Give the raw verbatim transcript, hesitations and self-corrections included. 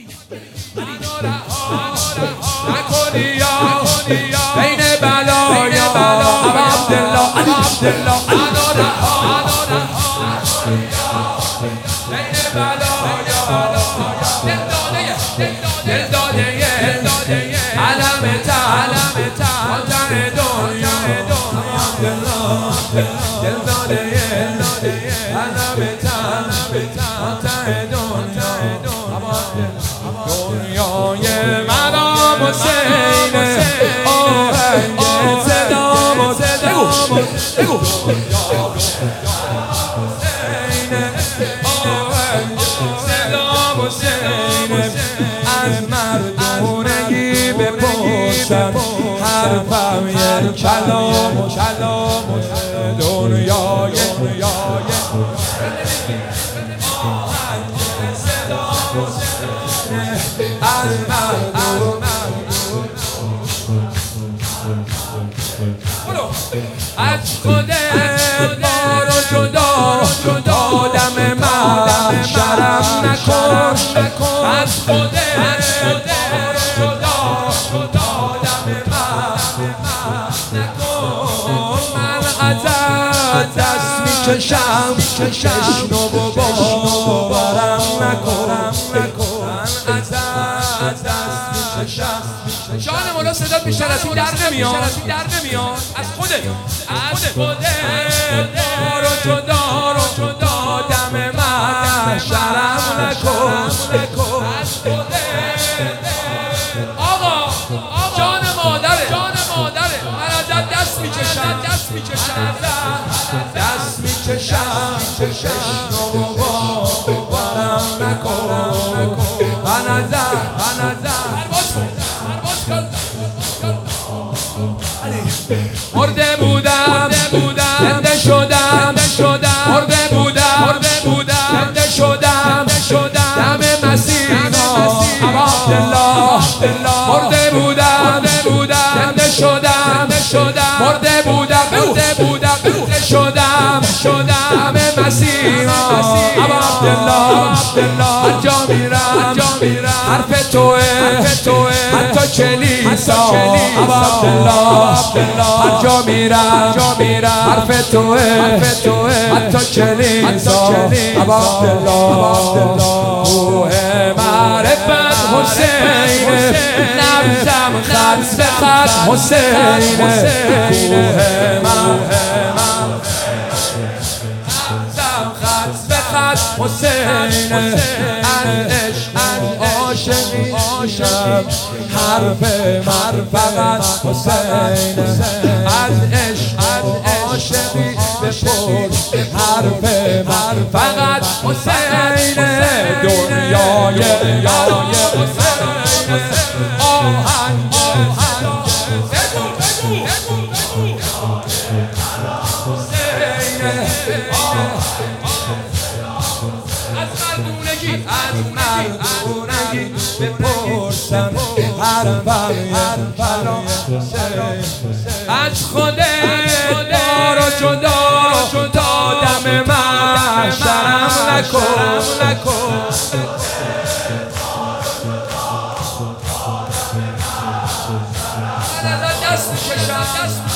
نکنی یا بین بلایا ابا عبدالله ابا عبدالله منو رها بین بلایا دل داده دل داده علم تا علم تا وطن دنیا دل داده علم تا وطن دنیا دنیای مرام حسین آهنگ صدام و صدام بگو صدام حسین از مردونگی بپرسم حرفم یه کلام و کلام دنیای دنیای از مردم از خودت بارو جدا آدم من شرم نکن از خودت بارو جدا آدم من نکن من ازت دست میکشم چشم و باورم نکنم جان مولا صدات بیشتر از این در نمیاد در نمیاد از خودت از خودت بارو جدا جدا دم من شرم نکن از خودت آقا جان مادره جان مادره من ازت دست میکشم دست میکشم دست میکشم چشم و باورم نکن من ازت من ازت مرده بودم زنده شدم مرده بودم زنده شدم دم مسینا ابا عبدالله مرده بودم زنده شدم مرده بودم زنده شدم دم مسینا ابا عبدالله هر جا میرم حرف توه حتی کلیسا ابا عبدالله هر جا میرم حرف توه حتی کلیسا ابا عبدالله روح معرفت حسین نبزم خط به خط حسین روح نبزم خط به خط حسین از عشق عاشقی عاشق حرف من فقط حسین از عشق عاشقی بپرس حرف من فقط حسین دنیای یای آهنگ از مردونگی بپرسم حرفم حرفم از خودت بارو جدا دم من شرم نکن من ازت دست میکشم